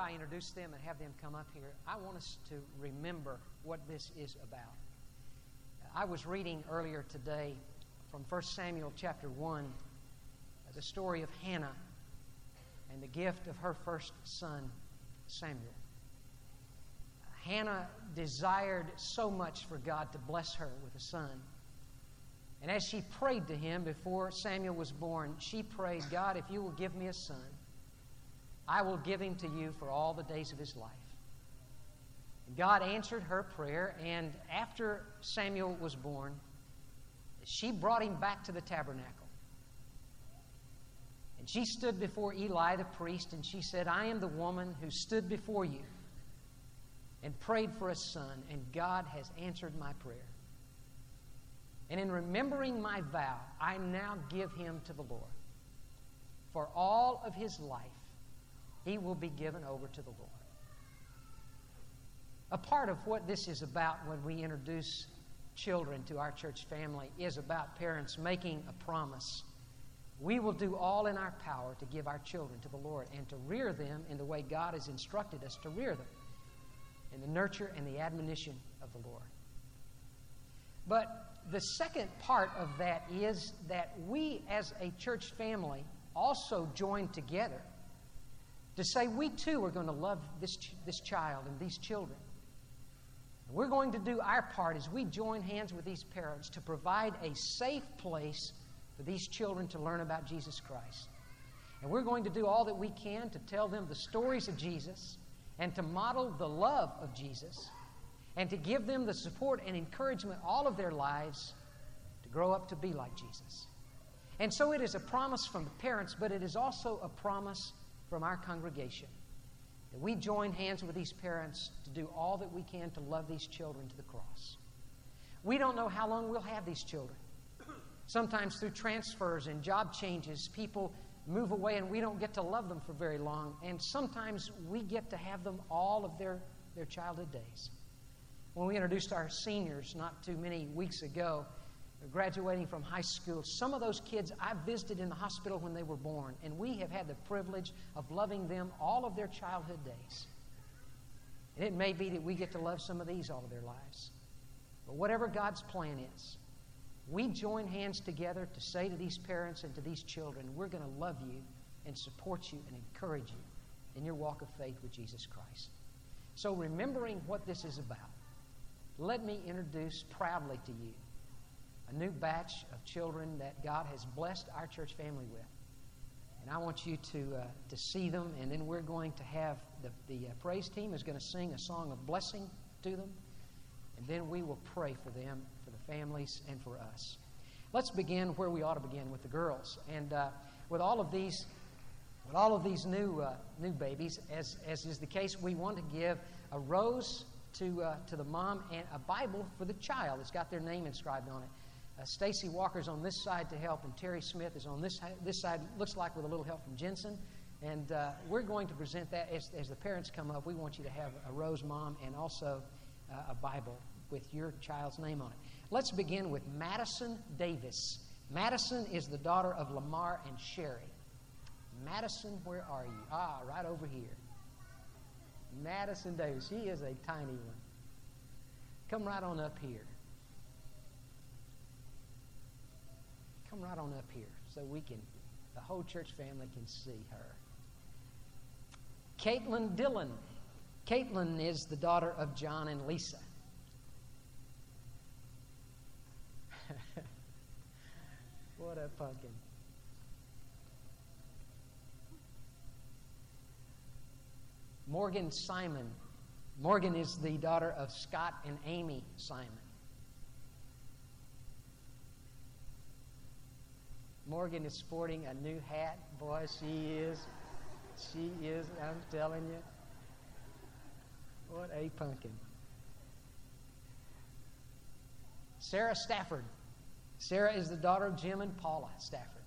I introduce them and have them come up here, I want us to remember what this is about. I was reading earlier today from 1 Samuel chapter 1, the story of Hannah and the gift of her first son, Samuel. Hannah desired so much for God to bless her with a son. And as she prayed to Him before Samuel was born, she prayed, God, if you will give me a son, I will give him to you for all the days of his life. And God answered her prayer, and after Samuel was born, she brought him back to the tabernacle. And she stood before Eli the priest, and she said, I am the woman who stood before you and prayed for a son, and God has answered my prayer. And in remembering my vow, I now give him to the Lord. For all of his life, he will be given over to the Lord. A part of what this is about when we introduce children to our church family is about parents making a promise. We will do all in our power to give our children to the Lord and to rear them in the way God has instructed us to rear them, in the nurture and the admonition of the Lord. But the second part of that is that we as a church family also join together to say we too are going to love this child and these children. And we're going to do our part as we join hands with these parents to provide a safe place for these children to learn about Jesus Christ. And we're going to do all that we can to tell them the stories of Jesus and to model the love of Jesus and to give them the support and encouragement all of their lives to grow up to be like Jesus. And so it is a promise from the parents, but it is also a promise from our congregation that we join hands with these parents to do all that we can to love these children to the cross. We don't know how long we'll have these children. Sometimes through transfers and job changes, people move away and we don't get to love them for very long. And sometimes we get to have them all of their childhood days. When we introduced our seniors not too many weeks ago, graduating from high school, some of those kids I visited in the hospital when they were born, and we have had the privilege of loving them all of their childhood days. And it may be that we get to love some of these all of their lives. But whatever God's plan is, we join hands together to say to these parents and to these children, we're going to love you and support you and encourage you in your walk of faith with Jesus Christ. So remembering what this is about, let me introduce proudly to you a new batch of children that God has blessed our church family with. And I want you to see them, and then we're going to have the praise team is going to sing a song of blessing to them, and then we will pray for them, for the families, and for us. Let's begin where we ought to begin, with the girls. And with all of these new babies, as is the case, we want to give a rose to the mom and a Bible for the child. It's got their name inscribed on it. Stacy Walker's on this side to help, and Terry Smith is on this side, looks like with a little help from Jensen. And we're going to present that as the parents come up. We want you to have a rose, Mom, and also a Bible with your child's name on it. Let's begin with Madison Davis. Madison is the daughter of Lamar and Sherry. Madison, where are you? Ah, right over here. Madison Davis. She is a tiny one. Come right on up here. Come right on up here so the whole church family can see her. Caitlin Dillon. Caitlin is the daughter of John and Lisa. What a pumpkin. Morgan Simon. Morgan is the daughter of Scott and Amy Simon. Morgan is sporting a new hat. Boy, she is. I'm telling you. What a pumpkin. Sarah Stafford. Sarah is the daughter of Jim and Paula Stafford.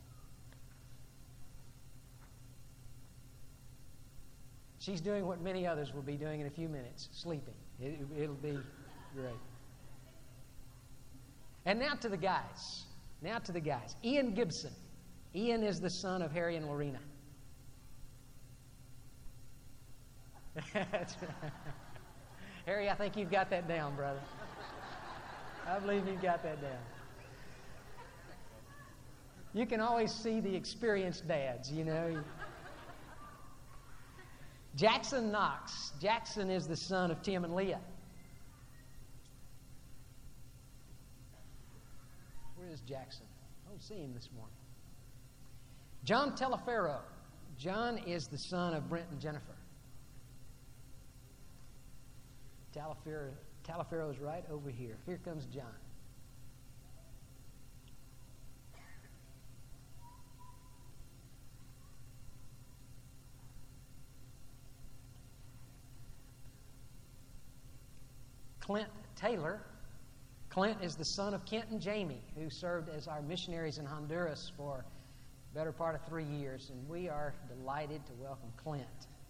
She's doing what many others will be doing in a few minutes, sleeping. It'll be great. And now to the guys. Ian Gibson. Ian is the son of Harry and Lorena. Harry, I think you've got that down, brother. I believe you've got that down. You can always see the experienced dads, you know. Jackson Knox. Jackson is the son of Tim and Leah. Where is Jackson? I don't see him this morning. John Telefero. John is the son of Brent and Jennifer. Talifero is right over here. Here comes John. Clint Taylor. Clint is the son of Kent and Jamie, who served as our missionaries in Honduras for the better part of 3 years, and we are delighted to welcome Clint.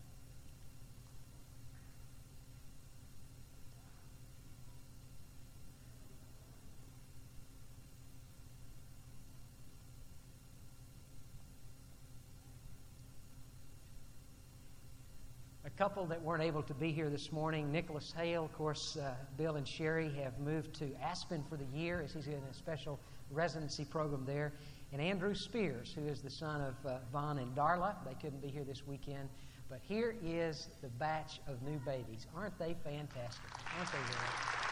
A couple that weren't able to be here this morning, Nicholas Hale, of course, Bill and Sherry have moved to Aspen for the year as he's in a special residency program there. And Andrew Spears, who is the son of Vaughn and Darla. They couldn't be here this weekend. But here is the batch of new babies. Aren't they fantastic? Aren't they really?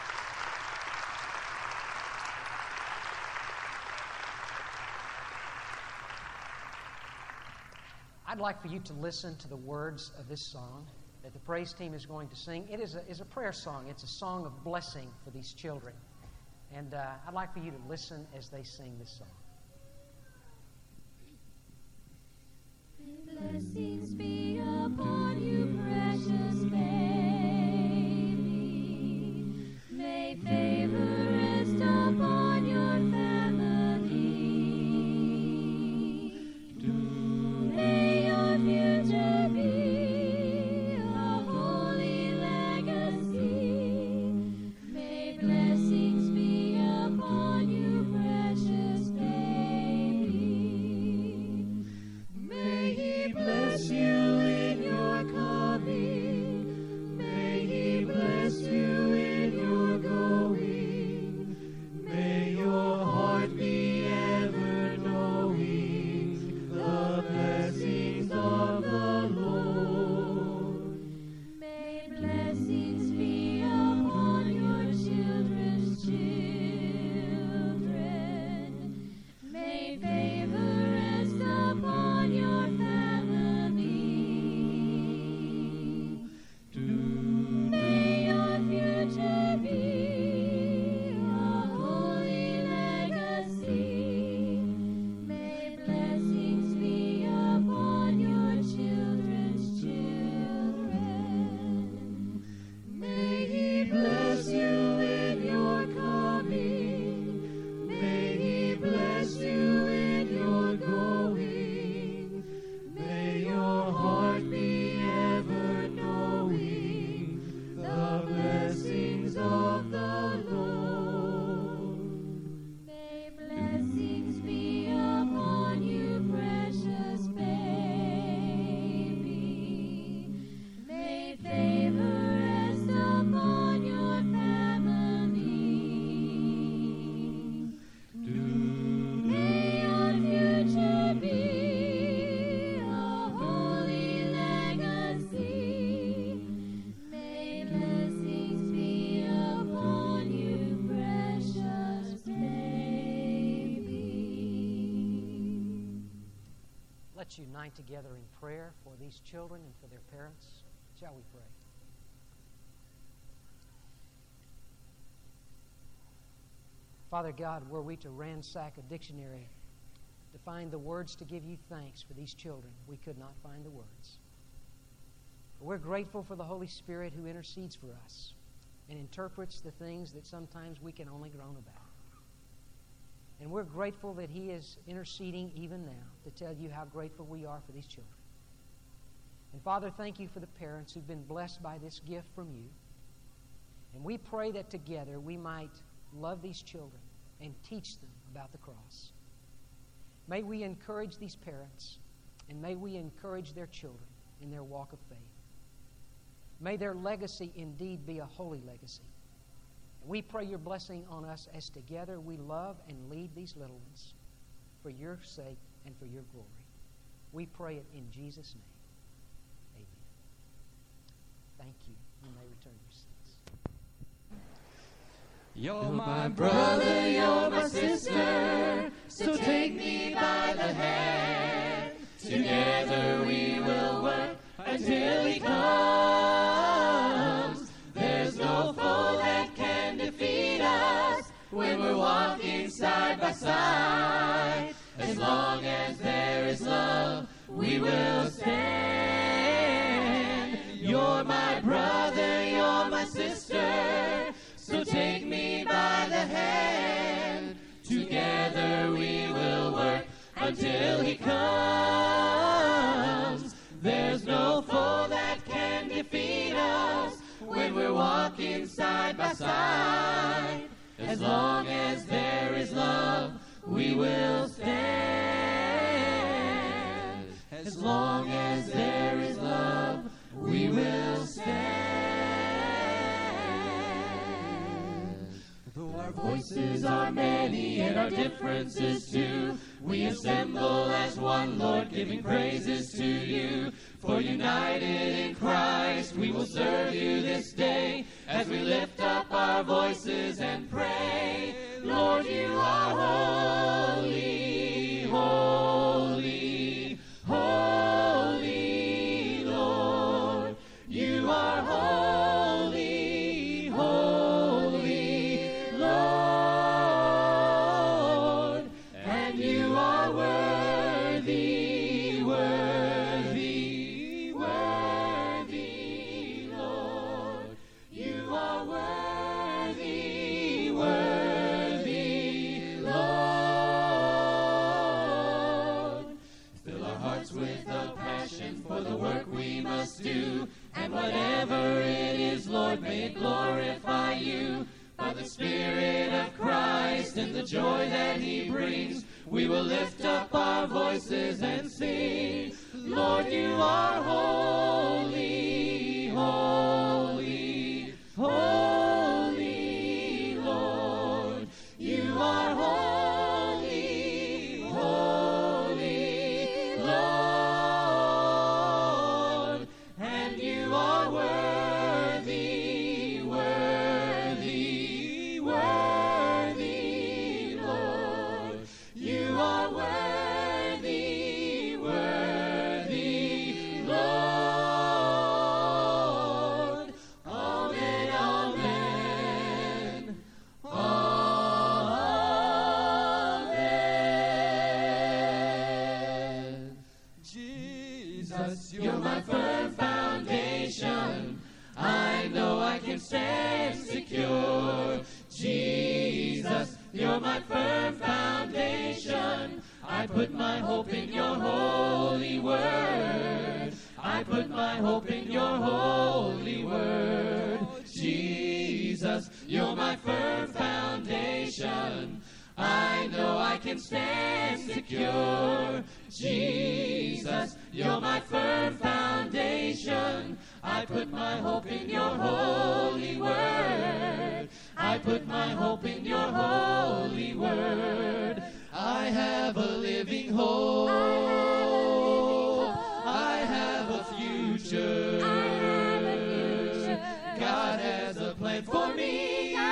I'd like for you to listen to the words of this song that the praise team is going to sing. It is a prayer song. It's a song of blessing for these children. And I'd like for you to listen as they sing this song. Blessings be upon you, precious baby. May favor rest upon your family. May your future be a holy legacy. May blessings be upon you, precious baby. May He bless you in your coming. May He bless you in your going. May your heart be ever knowing the blessings of the Lord. May blessings be upon your children's children. May favor rest upon your family. May your future be a holy legacy. May blessings be upon your children's children. May He bless you in your coming. May He bless you in your going. May your heart be ever knowing the blessings of the Lord. May blessings be upon you, precious baby. May favor rest upon your family. May your future be a holy legacy. May blessings be upon you, precious baby. Let's unite together in prayer for these children and for their parents. Shall we pray? Father God, were we to ransack a dictionary to find the words to give you thanks for these children, we could not find the words. But we're grateful for the Holy Spirit who intercedes for us and interprets the things that sometimes we can only groan about. And we're grateful that He is interceding even now to tell you how grateful we are for these children. And Father, thank you for the parents who've been blessed by this gift from you. And we pray that together we might love these children and teach them about the cross. May we encourage these parents, and may we encourage their children in their walk of faith. May their legacy indeed be a holy legacy. We pray your blessing on us as together we love and lead these little ones for your sake and for your glory. We pray it in Jesus' name. Amen. Thank you. You may return your seats. You're my brother, you're my sister, so take me by the hand. Together we will work until He comes. There's no foe that can defeat us when we're walking side by side. As long as there is love, we will stand. You're my brother, you're my sister, so take me by the hand. Together we will work until He comes. There's no foe that can defeat us when we're walking side by side. As long as there is love, we will stand. As long as there is love, we will stand. Though our voices are many and our differences too, we assemble as one, Lord, giving praises to you. For united in Christ, we will serve you this day as we lift up our voices and pray. Lord, you are holy, holy, holy, Lord. You are holy, holy, Lord. And you are worthy, worthy, worthy, Lord. You are worthy, worthy, Lord. Fill our hearts with a passion for the work we must do, and whatever it is, Lord, may it glorify you. By the Spirit of Christ and the joy that He brings, we will lift up our voices and sing. Lord, you are holy, holy, holy, Lord. You are holy, holy, Lord. And you are worthy, worthy, worthy, Lord. You are worthy, worthy, Lord. Amen, amen, amen. Jesus, you're my firm foundation. I know I can stand secure. Jesus, you're my firm foundation. I put my hope in your holy word. I put my hope in your holy word. Jesus, you're my firm foundation. I know I can stand secure. Jesus, you're my firm foundation. I put my hope in your holy word. I put my hope in your holy word. I have a living hope. I have a future. God has a plan for me.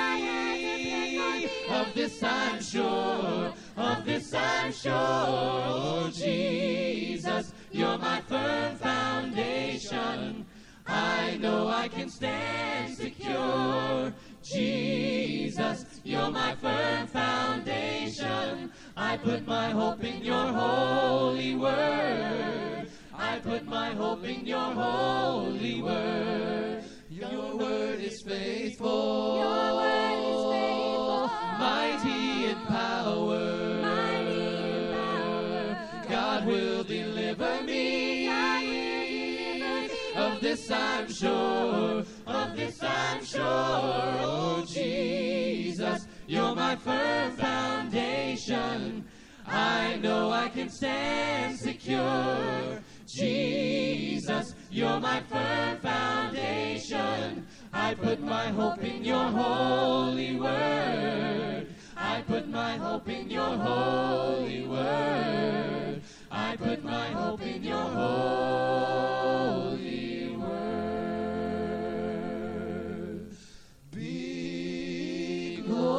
Of this I'm sure. Of this I'm sure. Oh, Jesus, you're my firm foundation. I know I can stand secure. Jesus, you're my firm foundation. I put my hope in your holy word. I put my hope in your holy word. Your word is faithful. Your word is faithful. Mighty in power. Mighty in power. God will deliver me. God will deliver me. Of this I'm sure. Of this I'm sure. Oh, Jesus, you're my firm foundation. I know I can stand secure. Jesus, you're my firm foundation. I put my hope in your holy word. I put my hope in your holy word. I put my hope in your holy word. Be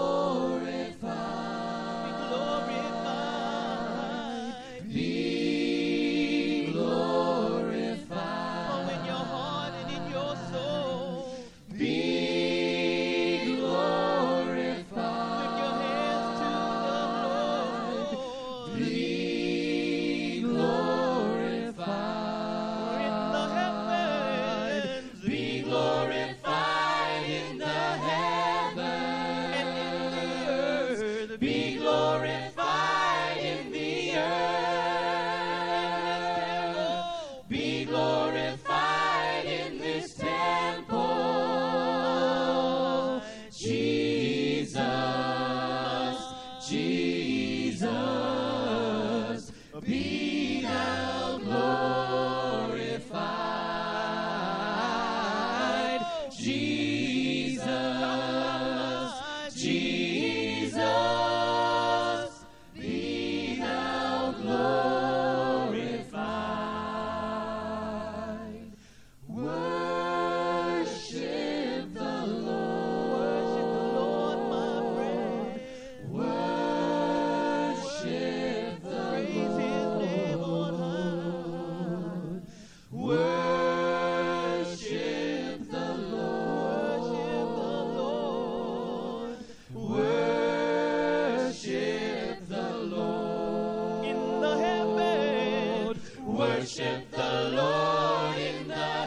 glorified. Be glorified. Oh, in your heart and in your soul. Be glorified. Lift your hands to the Lord. Be glorified. In the heavens. Be glorified in the heavens. And in the earth. Be glorified in the earth. Be glorified in this temple. Jesus, Jesus, be thou glorified. Jesus, Jesus, be thou glorified. Worship the Lord. Worship the Lord, my friend. Worship the Praise his name on Lord. Worship the Lord. Worship the Lord. Worship the Lord. In the heavens. Worship the Lord in the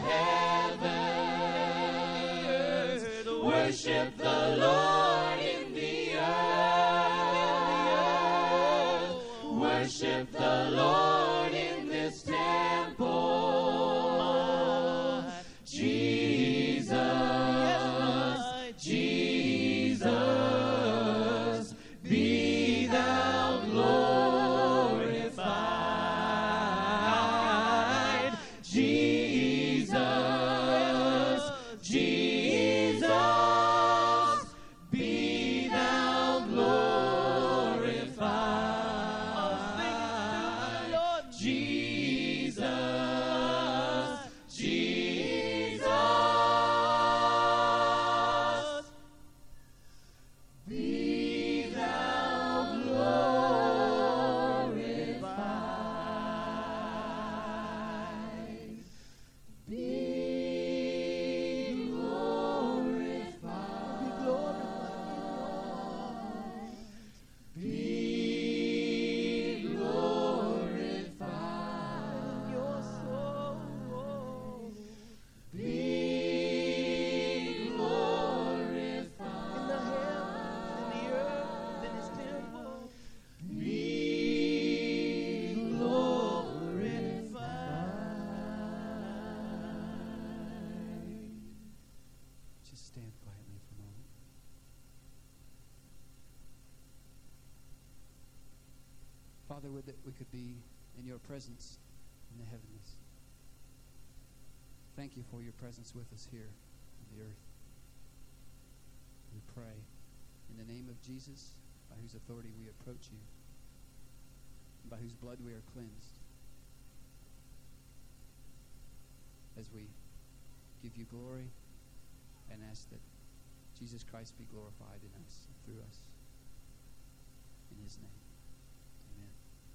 heavens. Worship the Lord in the earth. Worship the Lord in this temple. Jesus, Jesus, be thou glorified. Jesus, Jesus, be thou glorified. Lord. Jesus, Jesus, be thou glorified. Be glorified. Be glorified. Your soul. Be In glorified. the heavens, in the earth, in his temple. Be glorified. Just stand quietly for a moment. Father, would that we could be in your presence in the heavens. Thank you for your presence with us here on the earth. We pray in the name of Jesus, by whose authority we approach you, and by whose blood we are cleansed, as we give you glory and ask that Jesus Christ be glorified in us and through us. In his name, amen.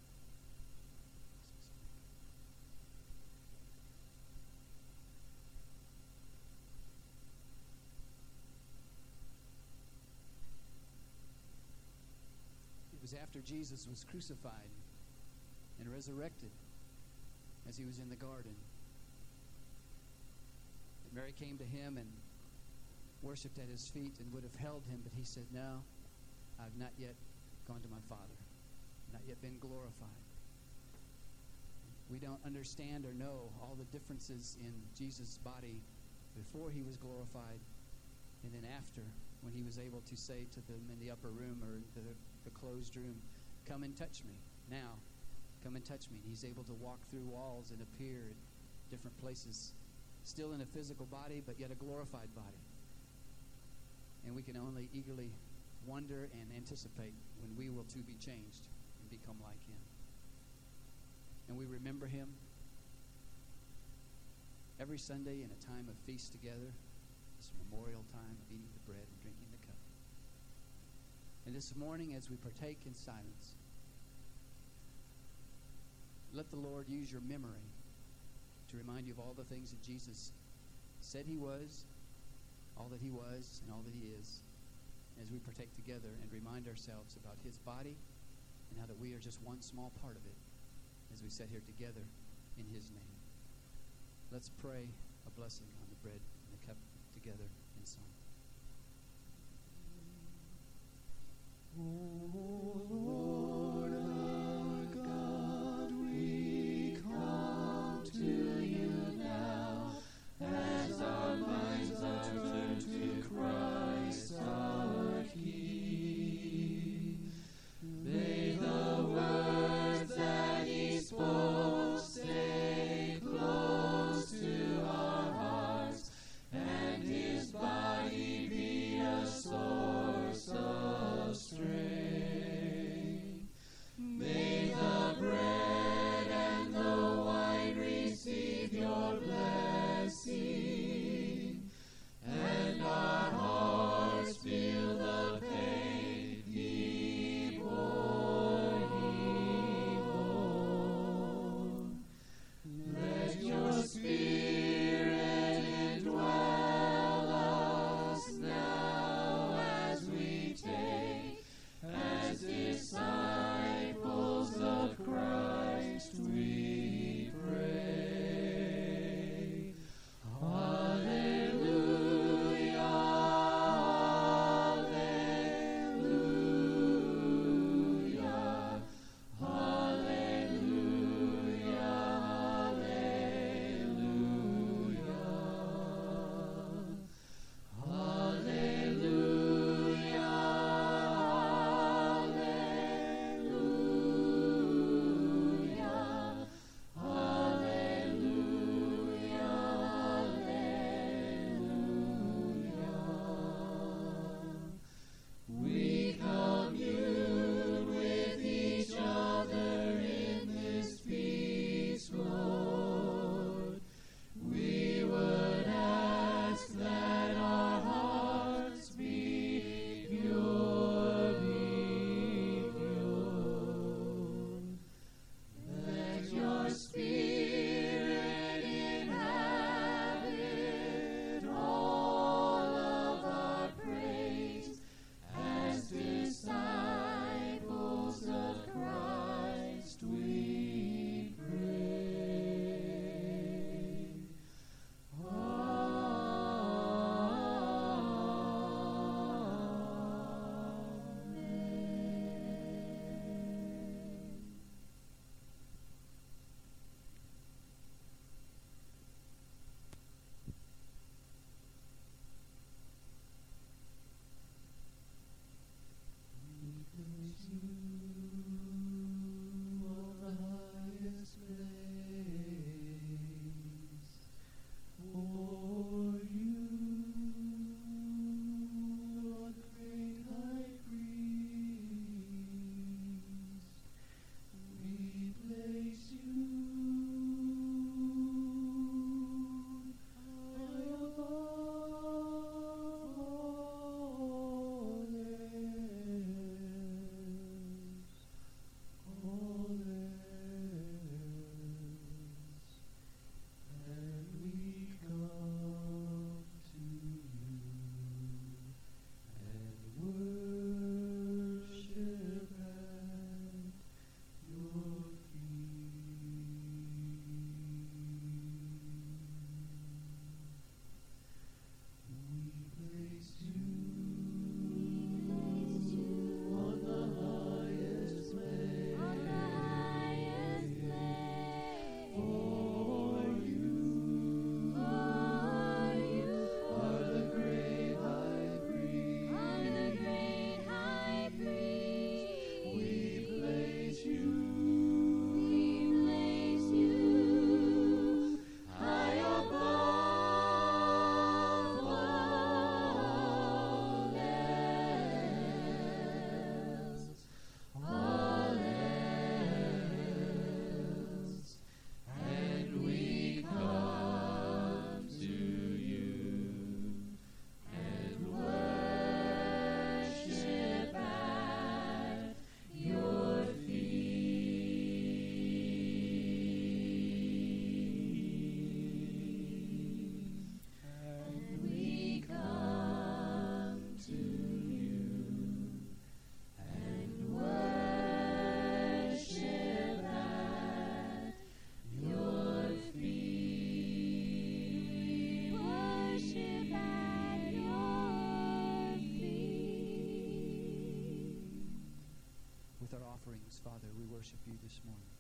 It was after Jesus was crucified and resurrected, as he was in the garden, that Mary came to him and worshipped at his feet and would have held him, but he said, "No, I've not yet gone to my Father, not yet been glorified." We don't understand or know all the differences in Jesus' body before he was glorified and then after, when he was able to say to them in the upper room or the closed room, "Come and touch me now. Come and touch me." And he's able to walk through walls and appear different places, still in a physical body, but yet a glorified body. And we can only eagerly wonder and anticipate when we will too be changed and become like him. And we remember him every Sunday in a time of feast together, this memorial time of eating the bread and drinking the cup. And this morning, as we partake in silence, let the Lord use your memory to remind you of all the things that Jesus said he was, all that he was, and all that he is, as we partake together and remind ourselves about his body and how that we are just one small part of it as we sit here together in his name. Let's pray a blessing on the bread and the cup together in song. Lord our God, we come to you now as our minds are turned to Christ our King. May the words that he spoke stay close to our hearts, and his body Father, we worship you this morning.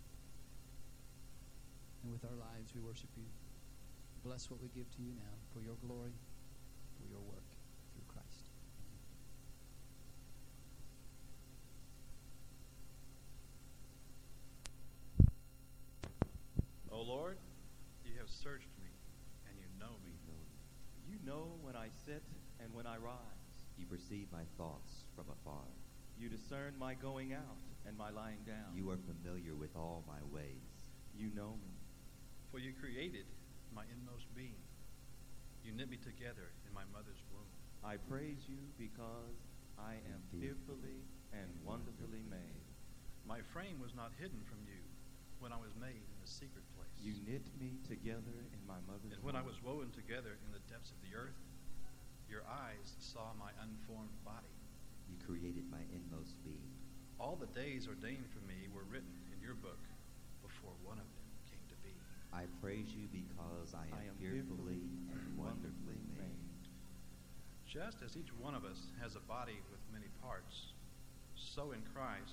And with our lives, we worship you. Bless what we give to you now for your glory, for your work through Christ. O Lord, you have searched me, and you know me. You know when I sit and when I rise. You perceive my thoughts from afar. You discern my going out and my lying down. You are familiar with all my ways. You know me. For you created my inmost being. You knit me together in my mother's womb. I praise you because I am fearfully and wonderfully made. My frame was not hidden from you when I was made in the secret place. You knit me together in my mother's And when I womb. was woven together in the depths of the earth, your eyes saw my unformed body. You created my inmost being. All the days ordained for me were written in your book before one of them came to be. I praise you because I am fearfully and wonderfully made. Just as each one of us has a body with many parts, so in Christ,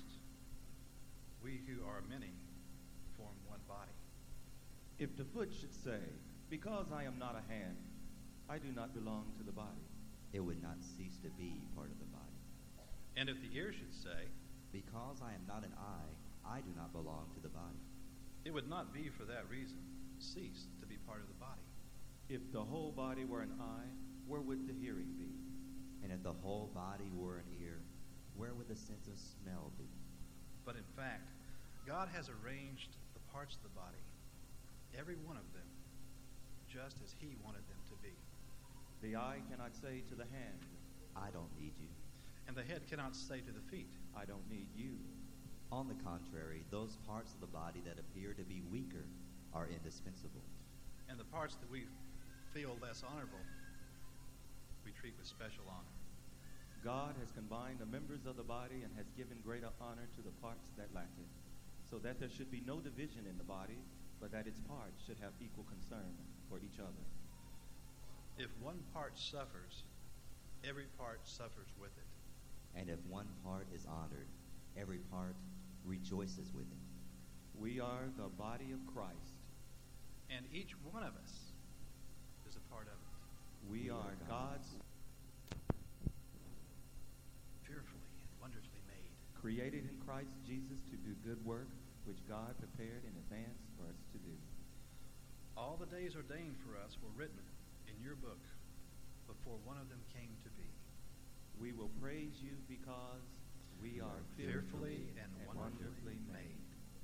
we who are many form one body. If the foot should say, because I am not a hand, I do not belong to the body. It would not cease to be part of the body. And if the ear should say, Because I am not an eye, I do not belong to the body. it would not be for that reason cease to be part of the body. If the whole body were an eye, where would the hearing be? And if the whole body were an ear, where would the sense of smell be? But in fact, God has arranged the parts of the body, every one of them, just as he wanted them to be. The eye cannot say to the hand, I don't need you. And the head cannot say to the feet, I don't need you. On the contrary, those parts of the body that appear to be weaker are indispensable. and the parts that we feel less honorable, we treat with special honor. God has combined the members of the body and has given greater honor to the parts that lack it, so that there should be no division in the body, but that its parts should have equal concern for each other. If one part suffers, every part suffers with it. And if one part is honored, every part rejoices with it. We are the body of Christ. And each one of us is a part of it. We are God's Fearfully and wonderfully made. created in Christ Jesus to do good work, which God prepared in advance for us to do. All the days ordained for us were written in your book before one of them came to be. We will praise you because we are Fearfully and wonderfully made.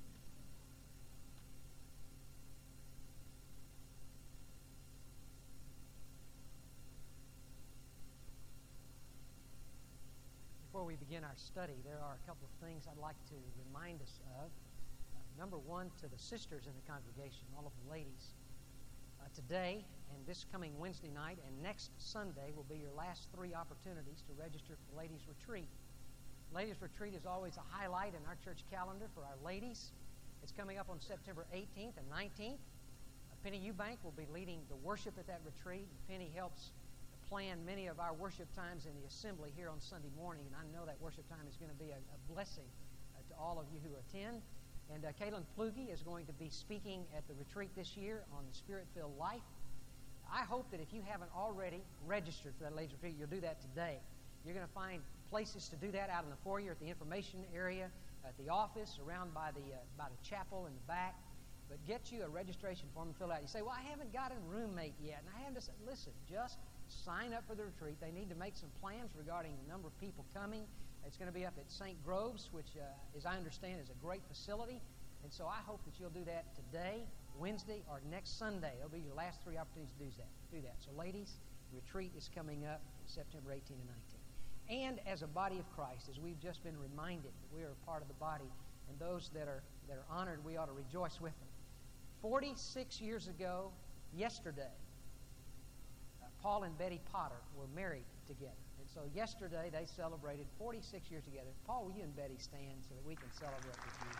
Before we begin our study, there are a couple of things I'd like to remind us of. Number one, to the sisters in the congregation, all of the ladies. Today and this coming Wednesday night and next Sunday will be your last 3 opportunities to register for the Ladies' Retreat. Ladies' Retreat is always a highlight in our church calendar for our ladies. It's coming up on September 18th and 19th. Penny Eubank will be leading the worship at that retreat. Penny helps plan many of our worship times in the assembly here on Sunday morning, and I know that worship time is going to be a blessing to all of you who attend. And Caitlin Plugi is going to be speaking at the retreat this year on the Spirit-filled life. I hope that if you haven't already registered for that ladies' retreat, you'll do that today. You're going to find places to do that out in the foyer, at the information area, at the office, around by the chapel in the back. But get you a registration form and fill it out. You say, well, I haven't got a roommate yet. And I haven't. Listen, just sign up for the retreat. They need to make some plans regarding the number of people coming. It's going to be up at St. Groves, which, as I understand, is a great facility. And so I hope that you'll do that today, Wednesday, or next Sunday. It'll be your last 3 opportunities to do that. So, ladies, the retreat is coming up September 18 and 19. And as a body of Christ, as we've just been reminded that we are a part of the body, and those that are honored, we ought to rejoice with them. 46 years ago, yesterday, Paul and Betty Potter were married together. And so yesterday they celebrated 46 years together. Paul, will you and Betty stand so that we can celebrate with you?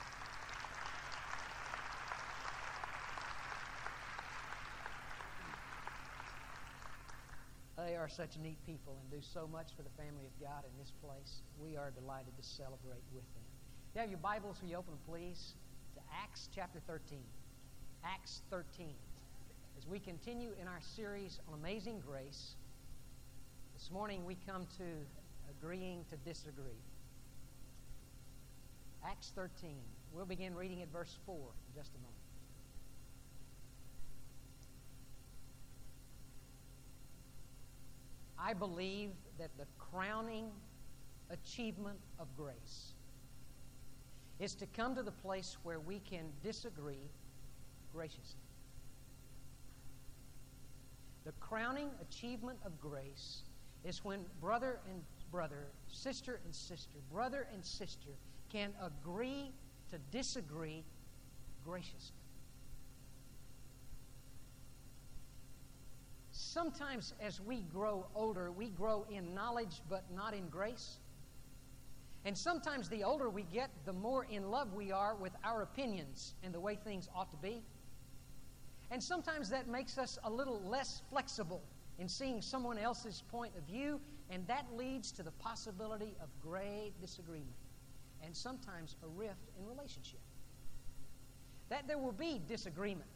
They are such neat people and do so much for the family of God in this place. We are delighted to celebrate with them. you have your Bibles, will you open them, please, to Acts chapter 13. Acts 13. As we continue in our series on Amazing Grace, this morning we come to agreeing to disagree. Acts 13. We'll begin reading at verse 4 in just a moment. I believe that the crowning achievement of grace is to come to the place where we can disagree graciously. The crowning achievement of grace is when brother and brother, sister and sister, brother and sister can agree to disagree graciously. Sometimes as we grow older, we grow in knowledge but not in grace. And sometimes the older we get, the more in love we are with our opinions and the way things ought to be. And sometimes that makes us a little less flexible in seeing someone else's point of view, and that leads to the possibility of great disagreement and sometimes a rift in relationship. That there will be disagreement,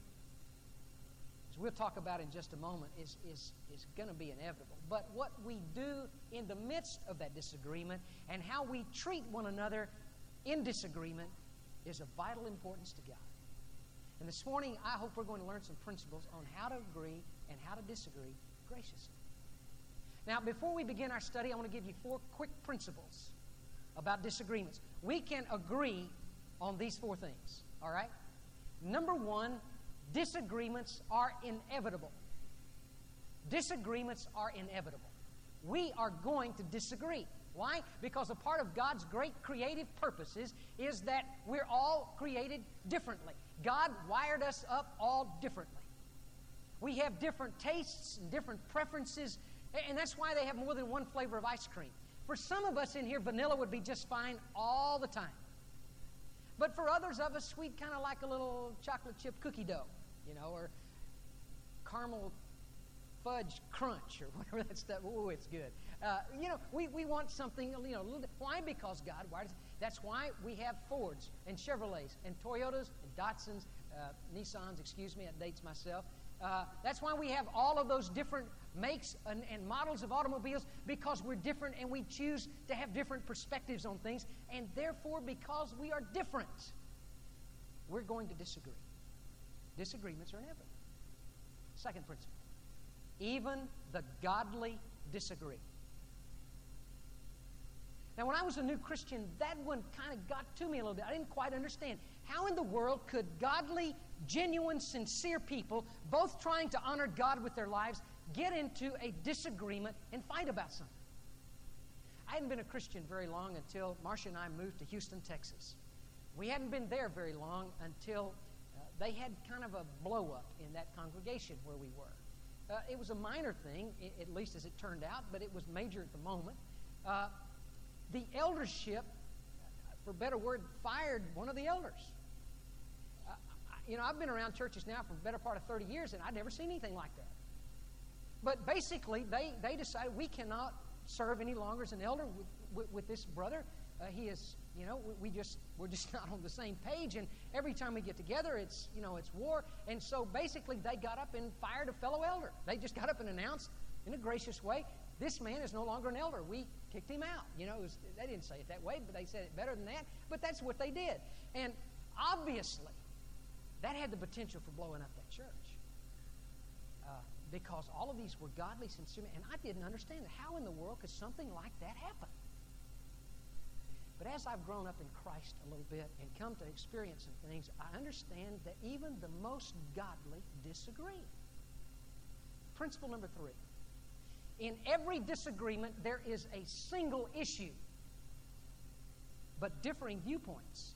as we'll talk about in just a moment, is going to be inevitable. But what we do in the midst of that disagreement and how we treat one another in disagreement is of vital importance to God. And this morning, I hope we're going to learn some principles on how to agree and how to disagree graciously. Now, before we begin our study, I want to give you 4 quick principles about disagreements. We can agree on these 4 things, all right? Number 1, disagreements are inevitable. Disagreements are inevitable. We are going to disagree. Why? Because a part of God's great creative purposes is that we're all created differently. God wired us up all differently. We have different tastes and different preferences, and that's why they have more than one flavor of ice cream. For some of us in here, vanilla would be just fine all the time. But for others of us, we'd kind of like a little chocolate chip cookie dough, or caramel fudge crunch or whatever that stuff. Oh, it's good. We want something, a little bit. Why? Because God wired us. That's why we have Fords and Chevrolets and Toyotas and Datsuns, Nissans, it dates myself. That's why we have all of those different makes and models of automobiles, because we're different and we choose to have different perspectives on things. And therefore, because we are different, we're going to disagree. Disagreements are inevitable. Second principle. Even the godly disagree. Now, when I was a new Christian, that one kind of got to me a little bit. I didn't quite understand. How in the world could godly, genuine, sincere people, both trying to honor God with their lives, get into a disagreement and fight about something? I hadn't been a Christian very long until Marcia and I moved to Houston, Texas. We hadn't been there very long until they had kind of a blow-up in that congregation where we were. It was a minor thing, at least as it turned out, but it was major at the moment. The eldership, for a better word, fired one of the elders. I've been around churches now for the better part of 30 years, and I'd never seen anything like that. But basically, they decided we cannot serve any longer as an elder with this brother. He is, we're just not on the same page, and every time we get together, it's war. And so basically, they got up and fired a fellow elder. They just got up and announced in a gracious way, this man is no longer an elder. We kicked him out. They didn't say it that way, but they said it better than that. But that's what they did. And obviously, that had the potential for blowing up that church. Because all of these were godly, sincere, and I didn't understand it. How in the world could something like that happen? But as I've grown up in Christ a little bit and come to experience some things, I understand that even the most godly disagree. Principle number 3. In every disagreement, there is a single issue, but differing viewpoints.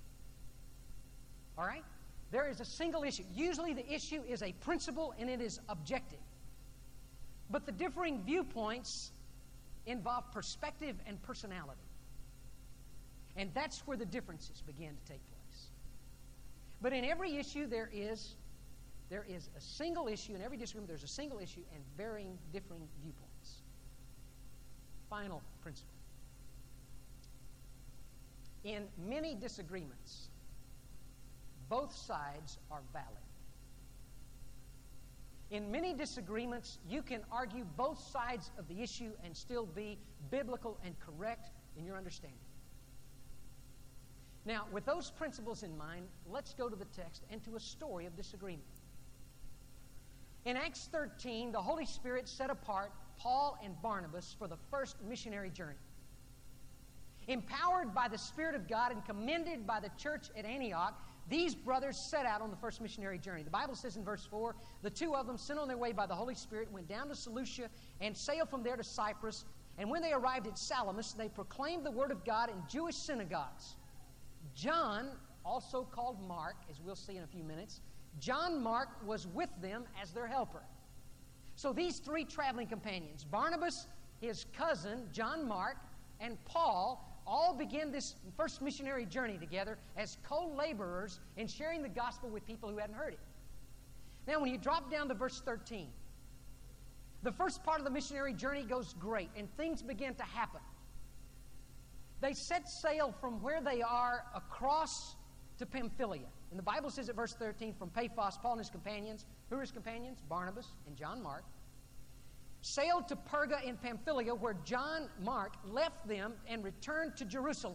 All right? There is a single issue. Usually the issue is a principle and it is objective. But the differing viewpoints involve perspective and personality. And that's where the differences begin to take place. But in every issue, there is a single issue. In every disagreement, there's a single issue and differing viewpoints. Final principle. In many disagreements, both sides are valid. In many disagreements, you can argue both sides of the issue and still be biblical and correct in your understanding. Now, with those principles in mind, let's go to the text and to a story of disagreement. In Acts 13, the Holy Spirit set apart Paul and Barnabas for the first missionary journey. Empowered by the Spirit of God and commended by the church at Antioch, these brothers set out on the first missionary journey. The Bible says in verse 4, the two of them, sent on their way by the Holy Spirit, went down to Seleucia and sailed from there to Cyprus. And when they arrived at Salamis, they proclaimed the word of God in Jewish synagogues. John, also called Mark, as we'll see in a few minutes, John Mark was with them as their helper. So these three traveling companions, Barnabas, his cousin, John Mark, and Paul, all began this first missionary journey together as co-laborers in sharing the gospel with people who hadn't heard it. Now, when you drop down to verse 13, the first part of the missionary journey goes great, and things begin to happen. They set sail from where they are across to Pamphylia. And the Bible says at verse 13, from Paphos, Paul and his companions, who are his companions? Barnabas and John Mark, sailed to Perga in Pamphylia, where John Mark left them and returned to Jerusalem.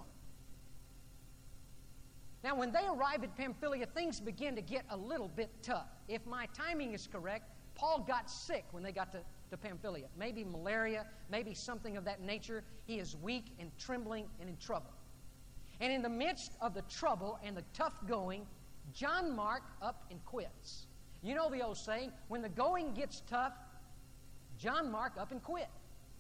Now, when they arrived at Pamphylia, things began to get a little bit tough. If my timing is correct, Paul got sick when they got to Pamphylia. Maybe malaria, maybe something of that nature. He is weak and trembling and in trouble. And in the midst of the trouble and the tough going, John Mark up and quits. You know the old saying, when the going gets tough, John Mark up and quit.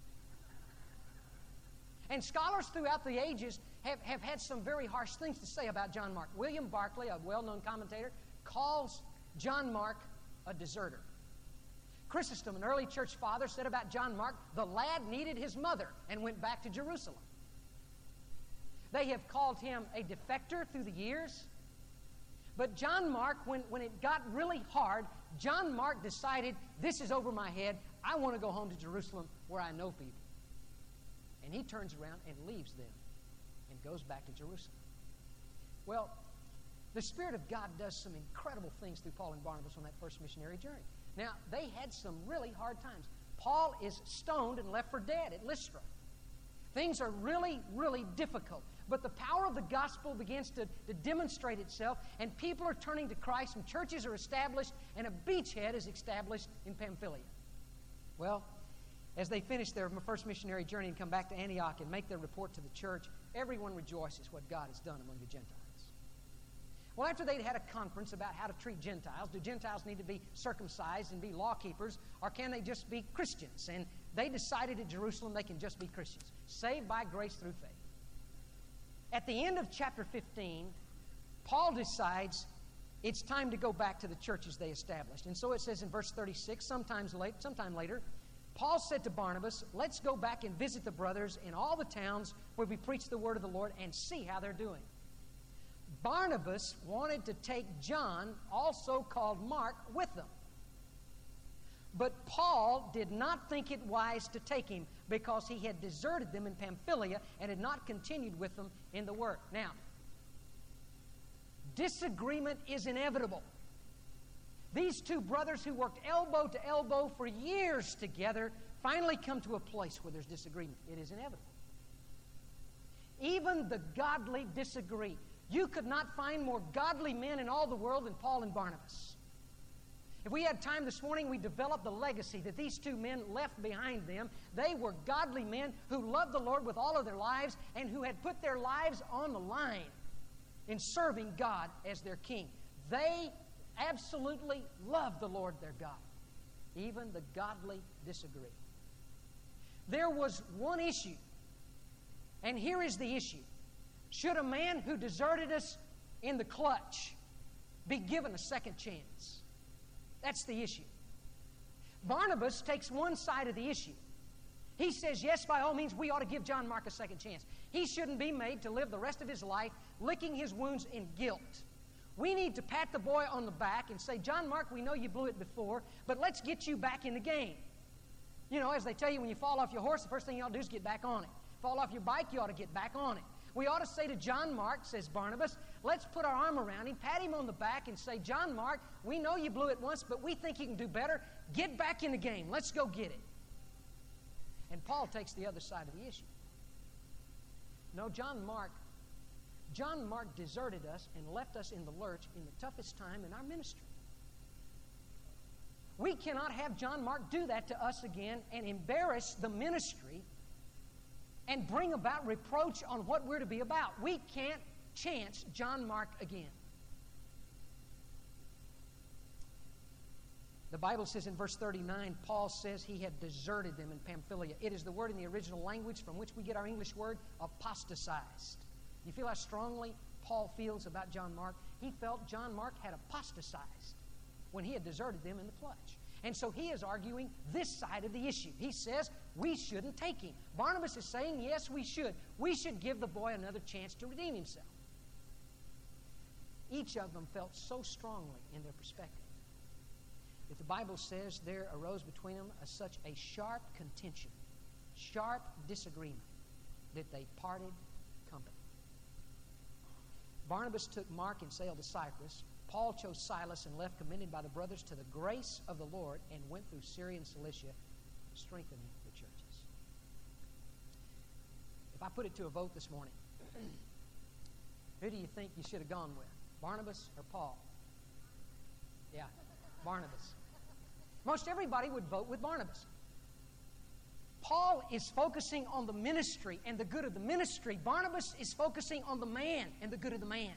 And scholars throughout the ages have had some very harsh things to say about John Mark. William Barclay, a well-known commentator, calls John Mark a deserter. Chrysostom, an early church father, said about John Mark, the lad needed his mother and went back to Jerusalem. They have called him a defector through the years. But John Mark, when it got really hard, John Mark decided, this is over my head. I want to go home to Jerusalem where I know people. And he turns around and leaves them and goes back to Jerusalem. Well, the Spirit of God does some incredible things through Paul and Barnabas on that first missionary journey. Now, they had some really hard times. Paul is stoned and left for dead at Lystra. Things are really, really difficult. But the power of the gospel begins to demonstrate itself, and people are turning to Christ, and churches are established, and a beachhead is established in Pamphylia. Well, as they finish their first missionary journey and come back to Antioch and make their report to the church, everyone rejoices what God has done among the Gentiles. Well, after they'd had a conference about how to treat Gentiles, do Gentiles need to be circumcised and be law keepers, or can they just be Christians? And they decided at Jerusalem they can just be Christians, saved by grace through faith. At the end of chapter 15, Paul decides it's time to go back to the churches they established. And so it says in verse 36, sometime later, Paul said to Barnabas, let's go back and visit the brothers in all the towns where we preach the word of the Lord and see how they're doing. Barnabas wanted to take John, also called Mark, with them. But Paul did not think it wise to take him because he had deserted them in Pamphylia and had not continued with them in the work. Now, disagreement is inevitable. These two brothers who worked elbow to elbow for years together finally come to a place where there's disagreement. It is inevitable. Even the godly disagree. You could not find more godly men in all the world than Paul and Barnabas. If we had time this morning, we'd develop the legacy that these two men left behind them. They were godly men who loved the Lord with all of their lives and who had put their lives on the line in serving God as their king. They absolutely loved the Lord their God. Even the godly disagree. There was one issue, and here is the issue. Should a man who deserted us in the clutch be given a second chance? That's the issue. Barnabas takes one side of the issue. He says, yes, by all means, we ought to give John Mark a second chance. He shouldn't be made to live the rest of his life licking his wounds in guilt. We need to pat the boy on the back and say, John Mark, we know you blew it before, but let's get you back in the game. You know, as they tell you, when you fall off your horse, the first thing you ought to do is get back on it. Fall off your bike, you ought to get back on it. We ought to say to John Mark, says Barnabas, let's put our arm around him, pat him on the back, and say, John Mark, we know you blew it once, but we think you can do better. Get back in the game. Let's go get it. And Paul takes the other side of the issue. No, John Mark deserted us and left us in the lurch in the toughest time in our ministry. We cannot have John Mark do that to us again and embarrass the ministry and bring about reproach on what we're to be about. We can't chance John Mark again. The Bible says in verse 39, Paul says he had deserted them in Pamphylia. It is the word in the original language from which we get our English word apostatized. You feel how strongly Paul feels about John Mark? He felt John Mark had apostatized when he had deserted them in the clutch. And so he is arguing this side of the issue. He says, we shouldn't take him. Barnabas is saying, yes, we should. We should give the boy another chance to redeem himself. Each of them felt so strongly in their perspective that the Bible says there arose between them such a sharp contention, sharp disagreement, that they parted company. Barnabas took Mark and sailed to Cyprus. Paul chose Silas and left, commended by the brothers to the grace of the Lord, and went through Syria and Cilicia, strengthening the churches. If I put it to a vote this morning, who do you think you should have gone with? Barnabas or Paul? Yeah, Barnabas. Most everybody would vote with Barnabas. Paul is focusing on the ministry and the good of the ministry. Barnabas is focusing on the man and the good of the man.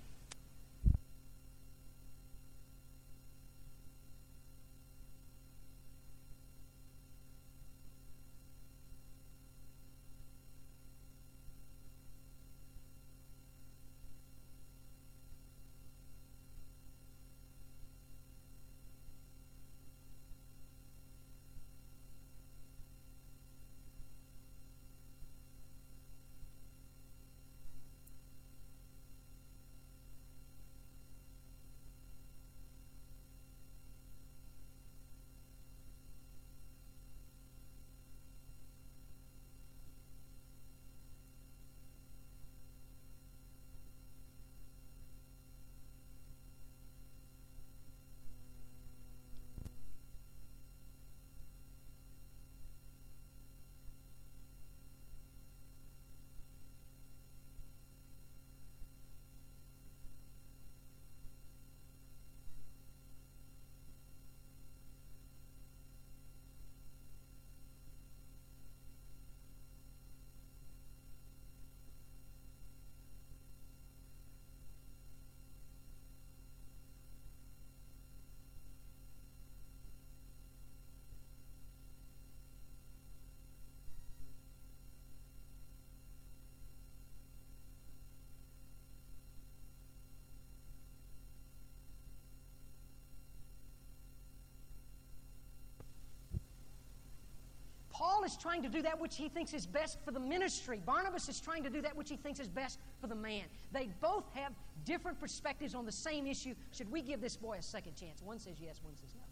Paul is trying to do that which he thinks is best for the ministry. Barnabas is trying to do that which he thinks is best for the man. They both have different perspectives on the same issue. Should we give this boy a second chance? One says yes, one says no.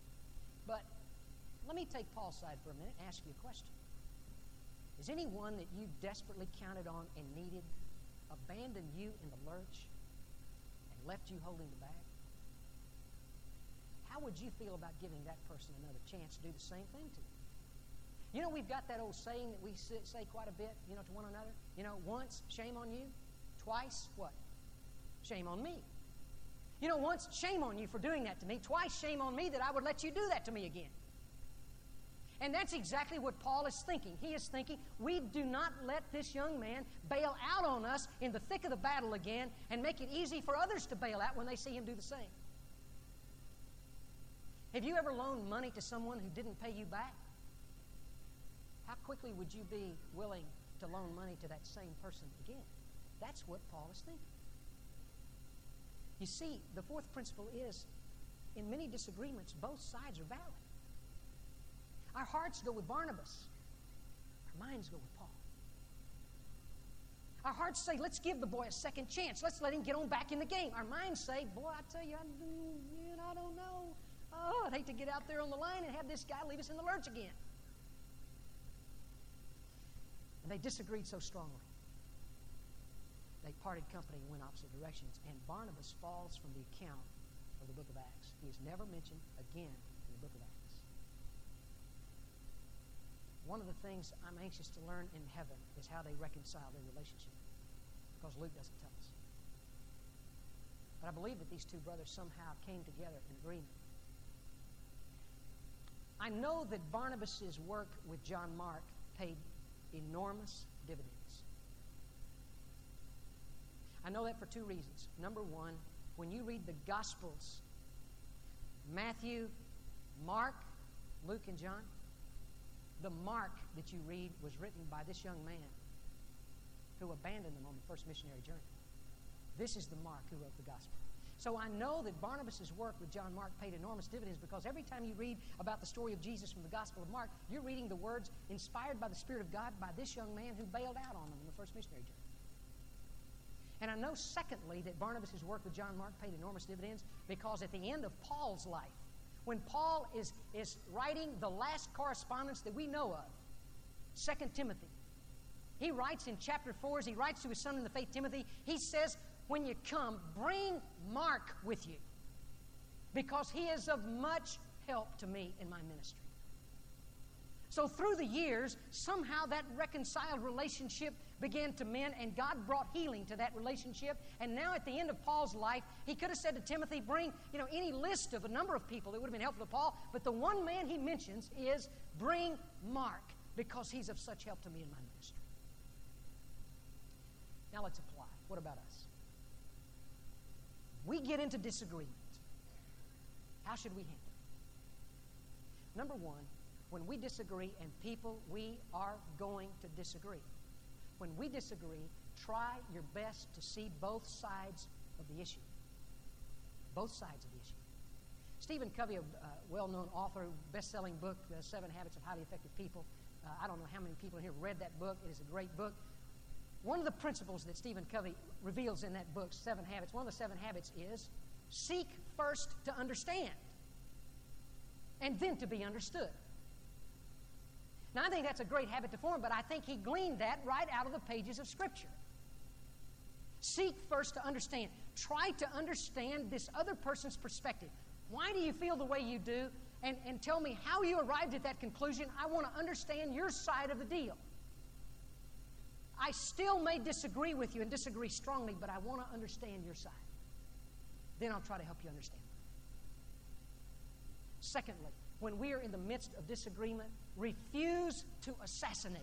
But let me take Paul's side for a minute and ask you a question. Is anyone that you desperately counted on and needed abandoned you in the lurch and left you holding the bag? How would you feel about giving that person another chance to do the same thing to you? You know, we've got that old saying that we say quite a bit, to one another. Once, shame on you. Twice, what? Shame on me. Once, shame on you for doing that to me. Twice, shame on me that I would let you do that to me again. And that's exactly what Paul is thinking. He is thinking, we do not let this young man bail out on us in the thick of the battle again and make it easy for others to bail out when they see him do the same. Have you ever loaned money to someone who didn't pay you back? How quickly would you be willing to loan money to that same person again? That's what Paul is thinking. You see, the fourth principle is, in many disagreements, both sides are valid. Our hearts go with Barnabas. Our minds go with Paul. Our hearts say, let's give the boy a second chance. Let's let him get on back in the game. Our minds say, boy, I tell you, I don't know. Oh, I'd hate to get out there on the line and have this guy leave us in the lurch again. And they disagreed so strongly. they parted company and went opposite directions. And Barnabas falls from the account of the book of Acts. He is never mentioned again in the book of Acts. One of the things I'm anxious to learn in heaven is how they reconcile their relationship, because Luke doesn't tell us. But I believe that these two brothers somehow came together in agreement. I know that Barnabas' work with John Mark paid enormous dividends. I know that for two reasons. Number one, when you read the Gospels, Matthew, Mark, Luke, and John, the Mark that you read was written by this young man who abandoned them on the first missionary journey. This is the Mark who wrote the Gospel. So I know that Barnabas' work with John Mark paid enormous dividends, because every time you read about the story of Jesus from the Gospel of Mark, you're reading the words inspired by the Spirit of God by this young man who bailed out on them in the first missionary journey. And I know, secondly, that Barnabas' work with John Mark paid enormous dividends because at the end of Paul's life, when Paul is writing the last correspondence that we know of, 2 Timothy, he writes in chapter 4, as he writes to his son in the faith, Timothy, he says, when you come, bring Mark with you, because he is of much help to me in my ministry. So through the years, somehow that reconciled relationship began to mend, and God brought healing to that relationship. And now at the end of Paul's life, he could have said to Timothy, bring any list of a number of people that would have been helpful to Paul, but the one man he mentions is bring Mark, because he's of such help to me in my ministry. Now let's apply. What about us? We get into disagreement. How should we handle it? Number one, when we disagree, and people, we are going to disagree. When we disagree, try your best to see both sides of the issue. Both sides of the issue. Stephen Covey, a well-known author, best-selling book, The 7 Habits of Highly Effective People. I don't know how many people in here read that book. It is a great book. One of the principles that Stephen Covey reveals in that book, 7 Habits, one of the 7 habits is seek first to understand and then to be understood. Now, I think that's a great habit to form, but I think he gleaned that right out of the pages of Scripture. Seek first to understand. Try to understand this other person's perspective. Why do you feel the way you do? And tell me how you arrived at that conclusion. I want to understand your side of the deal. I still may disagree with you and disagree strongly, but I want to understand your side. Then I'll try to help you understand. Secondly, when we are in the midst of disagreement, refuse to assassinate.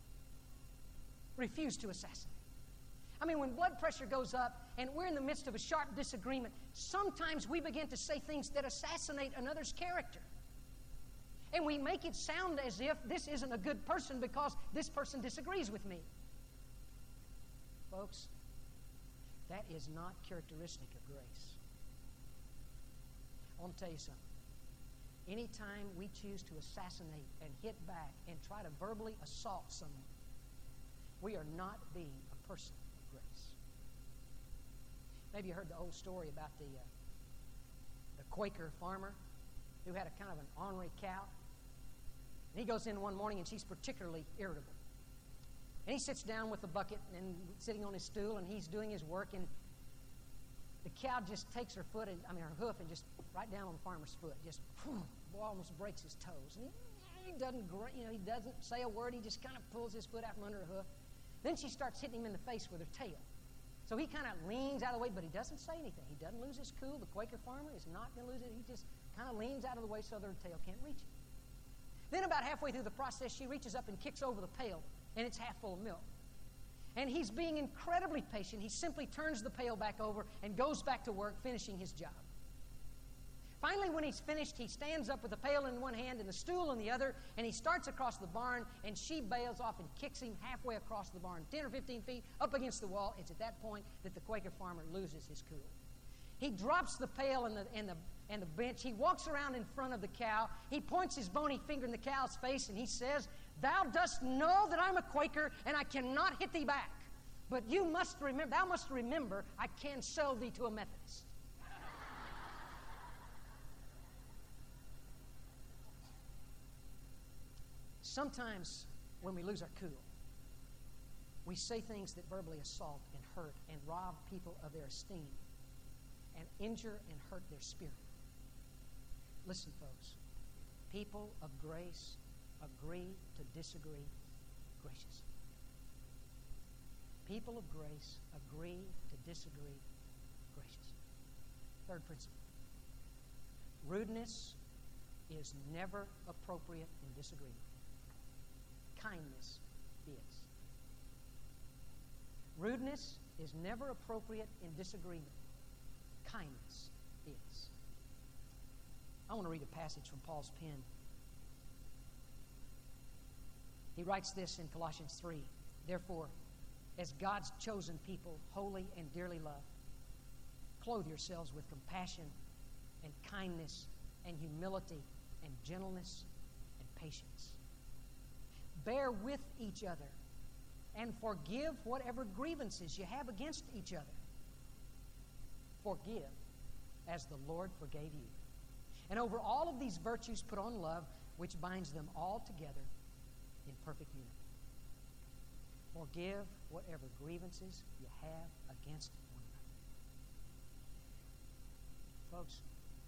Refuse to assassinate. I mean, when blood pressure goes up and we're in the midst of a sharp disagreement, sometimes we begin to say things that assassinate another's character. And we make it sound as if this isn't a good person because this person disagrees with me. Folks, that is not characteristic of grace. I want to tell you something. Anytime we choose to assassinate and hit back and try to verbally assault someone, we are not being a person of grace. Maybe you heard the old story about the Quaker farmer who had a kind of an ornery cow. And he goes in one morning and she's particularly irritable. And he sits down with the bucket and sitting on his stool, and he's doing his work, and the cow just takes her hoof and just right down on the farmer's foot, just almost breaks his toes. And he doesn't say a word. He just kind of pulls his foot out from under her hoof. Then she starts hitting him in the face with her tail. So he kind of leans out of the way, but he doesn't say anything. He doesn't lose his cool. The Quaker farmer is not going to lose it. He just kind of leans out of the way so their tail can't reach it. Then about halfway through the process, she reaches up and kicks over the pail, and it's half full of milk. And he's being incredibly patient. He simply turns the pail back over and goes back to work, finishing his job. Finally, when he's finished, he stands up with the pail in one hand and the stool in the other, and he starts across the barn, and she bails off and kicks him halfway across the barn, 10 or 15 feet up against the wall. It's at that point that the Quaker farmer loses his cool. He drops the pail and the bench. He walks around in front of the cow. He points his bony finger in the cow's face, and he says, "Thou dost know that I'm a Quaker, and I cannot hit thee back. But thou must remember, I can sell thee to a Methodist." Sometimes when we lose our cool, We say things that verbally assault and hurt and rob people of their esteem and injure and hurt their spirit. Listen, folks, people of grace agree to disagree graciously. People of grace agree to disagree graciously. Third principle. Rudeness is never appropriate in disagreement. Kindness is. Rudeness is never appropriate in disagreement. Kindness is. I want to read a passage from Paul's pen. He writes this in Colossians 3. Therefore, as God's chosen people, holy and dearly loved, clothe yourselves with compassion and kindness and humility and gentleness and patience. Bear with each other and forgive whatever grievances you have against each other. Forgive as the Lord forgave you. And over all of these virtues put on love, which binds them all together in perfect unity. Forgive whatever grievances you have against one another. Folks,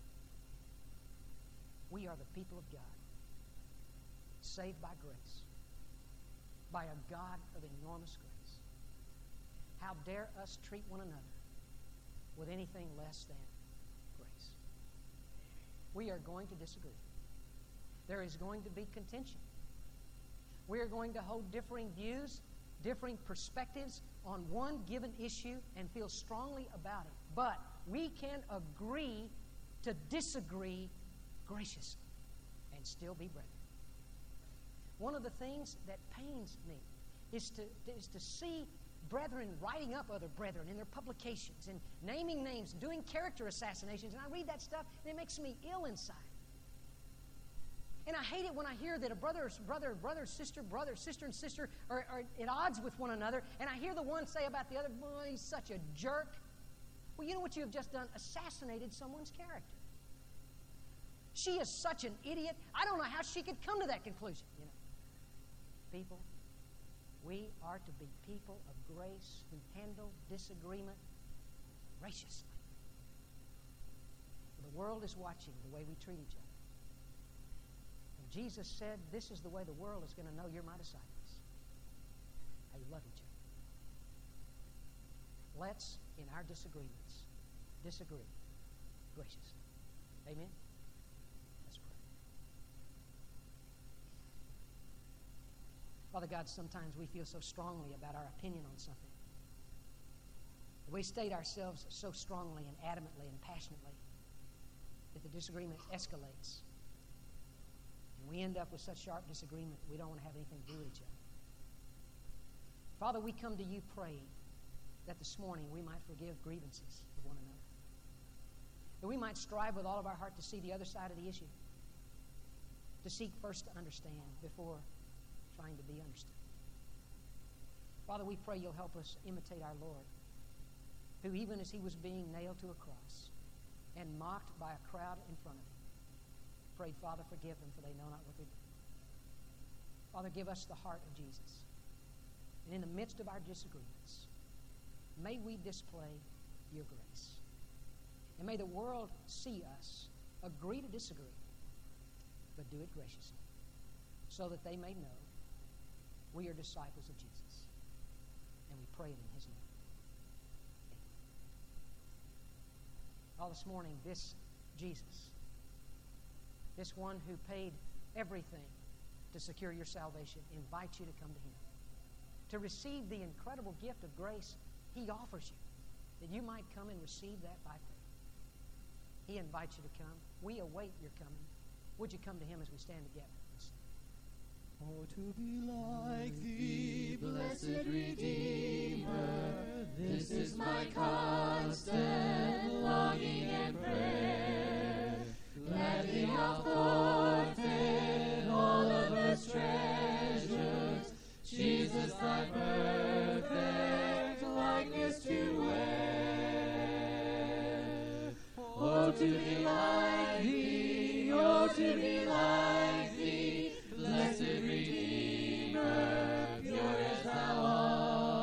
we are the people of God, saved by grace, by a God of enormous grace. How dare us treat one another with anything less than grace? We are going to disagree. There is going to be contention. We are going to hold differing views, differing perspectives on one given issue and feel strongly about it. But we can agree to disagree graciously and still be brethren. One of the things that pains me is to see brethren writing up other brethren in their publications and naming names, doing character assassinations. And I read that stuff and it makes me ill inside. And I hate it when I hear that a brother, sister and sister are at odds with one another, and I hear the one say about the other, boy, he's such a jerk. Well, you know what you have just done? Assassinated someone's character. She is such an idiot. I don't know how she could come to that conclusion. You know, people, we are to be people of grace who handle disagreement graciously. The world is watching the way we treat each other. Jesus said, this is the way the world is going to know you're my disciples. How you love each other. Let's, in our disagreements, disagree graciously. Amen? Let's pray. Father God, sometimes we feel so strongly about our opinion on something. We state ourselves so strongly and adamantly and passionately that the disagreement escalates. And we end up with such sharp disagreement, we don't want to have anything to do with each other. Father, we come to you praying that this morning we might forgive grievances of one another. That we might strive with all of our heart to see the other side of the issue. To seek first to understand before trying to be understood. Father, we pray you'll help us imitate our Lord, who even as he was being nailed to a cross and mocked by a crowd in front of him, prayed, Father, forgive them, for they know not what they do. Father, give us the heart of Jesus. And in the midst of our disagreements, may we display your grace. And may the world see us agree to disagree, but do it graciously, so that they may know we are disciples of Jesus. And we pray it in his name. Amen. All this morning, this Jesus, this one who paid everything to secure your salvation, invites you to come to him. To receive the incredible gift of grace he offers you, that you might come and receive that by faith. He invites you to come. We await your coming. Would you come to him as we stand together? Oh, to be like thee, blessed Redeemer, this is my constant longing and prayer. Gladly I'll forfeit all of earth's treasures, Jesus, thy perfect likeness to wear. Oh, to be like thee, oh, to be like thee, blessed Redeemer, pure as thou art.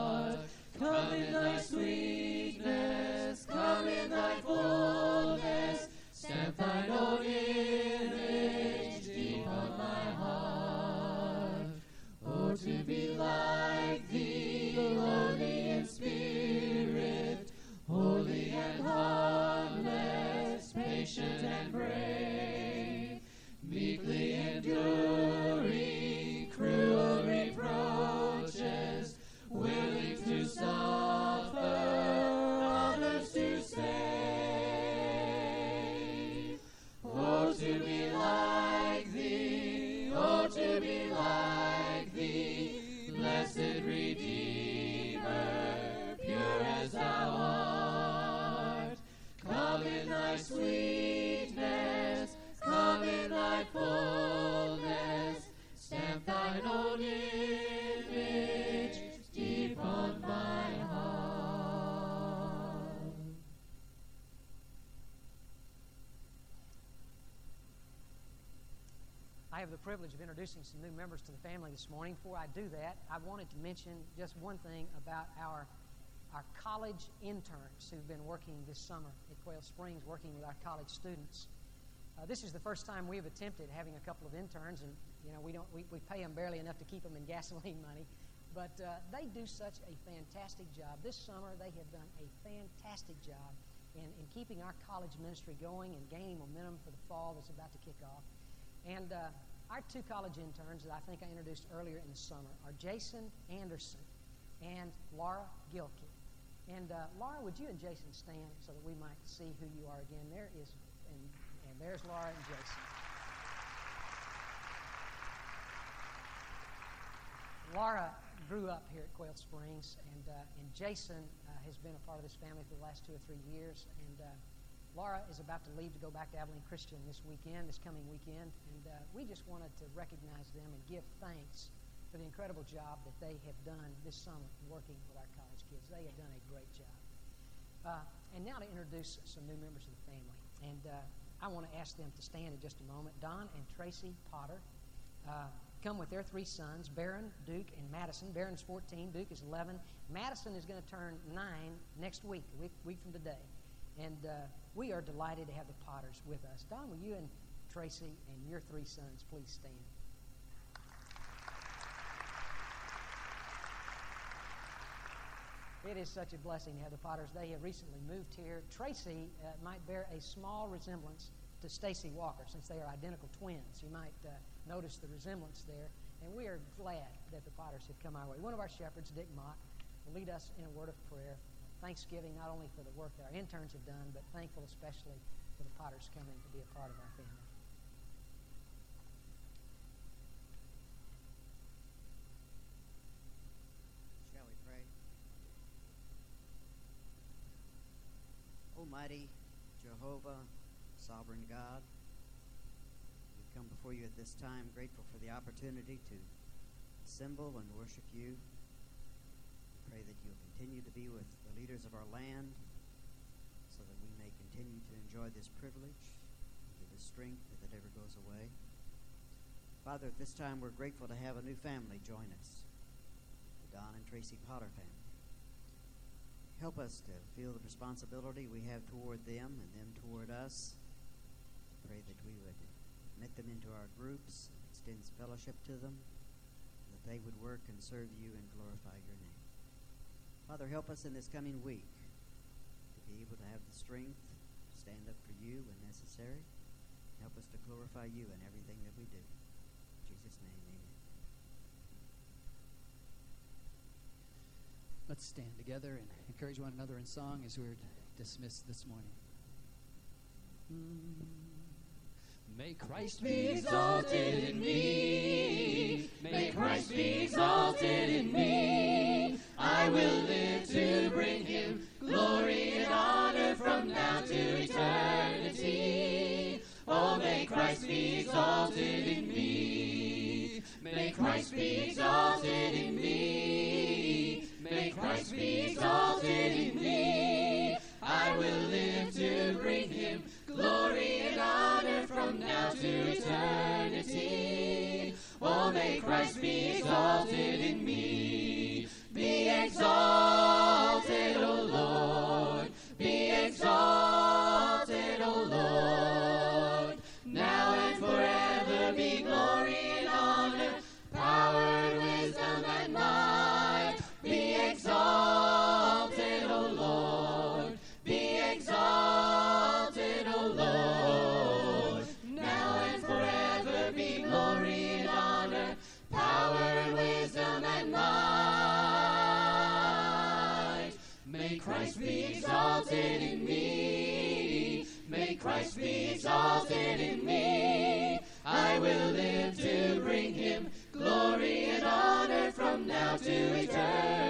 I have the privilege of introducing some new members to the family this morning. Before I do that, I wanted to mention just one thing about our college interns who've been working this summer at Quail Springs, working with our college students. This is the first time we've attempted having a couple of interns, and we pay them barely enough to keep them in gasoline money, but they do such a fantastic job. This summer they have done a fantastic job in keeping our college ministry going and gaining momentum for the fall that's about to kick off. And our two college interns that I think I introduced earlier in the summer are Jason Anderson and Laura Gilkey. And Laura, would you and Jason stand so that we might see who you are again? There is, and there's Laura and Jason. Laura grew up here at Quail Springs, and Jason has been a part of this family for the last 2 or 3 years. And Laura is about to leave to go back to Abilene Christian this coming weekend, and we just wanted to recognize them and give thanks for the incredible job that they have done this summer working with our college kids. They have done a great job. And now to introduce some new members of the family. And I want to ask them to stand in just a moment. Don and Tracy Potter come with their 3 sons, Barron, Duke, and Madison. Barron's 14, Duke is 11. Madison is going to turn 9 next week, a week from today. And we are delighted to have the Potters with us. Don, will you and Tracy and your 3 sons please stand? It is such a blessing to have the Potters. They have recently moved here. Tracy might bear a small resemblance to Stacy Walker, since they are identical twins. You might notice the resemblance there. And we are glad that the Potters have come our way. One of our shepherds, Dick Mott, will lead us in a word of prayer. Thanksgiving not only for the work that our interns have done, but thankful especially for the Potters coming to be a part of our family. Shall we pray? Almighty Jehovah, sovereign God, we come before you at this time grateful for the opportunity to assemble and worship you. Pray that you'll continue to be with the leaders of our land so that we may continue to enjoy this privilege and give us strength if it ever goes away. Father, at this time we're grateful to have a new family join us, the Don and Tracy Potter family. Help us to feel the responsibility we have toward them and them toward us. Pray that we would admit them into our groups and extend fellowship to them, that they would work and serve you and glorify your name. Father, help us in this coming week to be able to have the strength to stand up for you when necessary. Help us to glorify you in everything that we do. In Jesus' name, amen. Let's stand together and encourage one another in song as we're dismissed this morning. May Christ be exalted in me. May Christ be exalted in me. I will live to bring him glory and honor from now to eternity. Oh, may Christ be exalted in me. May Christ be exalted in me. May Christ be exalted in me. I will live to bring him glory and honor from now to eternity. Oh, may Christ be exalted in me. Be exalted, O Lord. Be exalted, O Lord. Now and forever be glory and honor, power and wisdom and might. Be exalted, O Lord. Be exalted, O Lord. Now and forever be glory and honor, power and wisdom and might. May Christ be exalted in me. May Christ be exalted in me. I will live to bring him glory and honor from now to eternity.